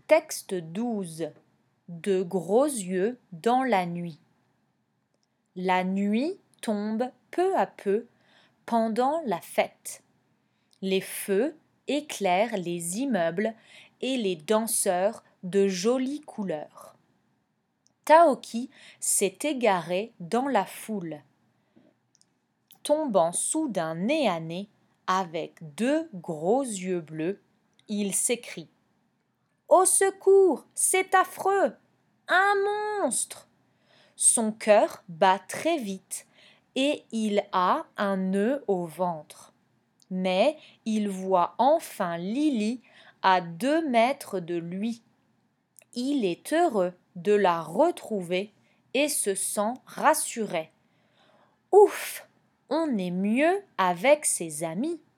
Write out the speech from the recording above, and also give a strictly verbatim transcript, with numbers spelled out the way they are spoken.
Texte douze. De gros yeux dans la nuit. La nuit tombe peu à peu pendant la fête. Les feux éclairent les immeubles et les danseurs de jolies couleurs. Taoki s'est égaré dans la foule. Tombant soudain nez à nez avec deux gros yeux bleus, il s'écrie: « Au secours, c'est affreux! Un monstre !» Son cœur bat très vite et il a un nœud au ventre. Mais il voit enfin Lily à deux mètres de lui. Il est heureux de la retrouver et se sent rassuré. Ouf! On est mieux avec ses amis.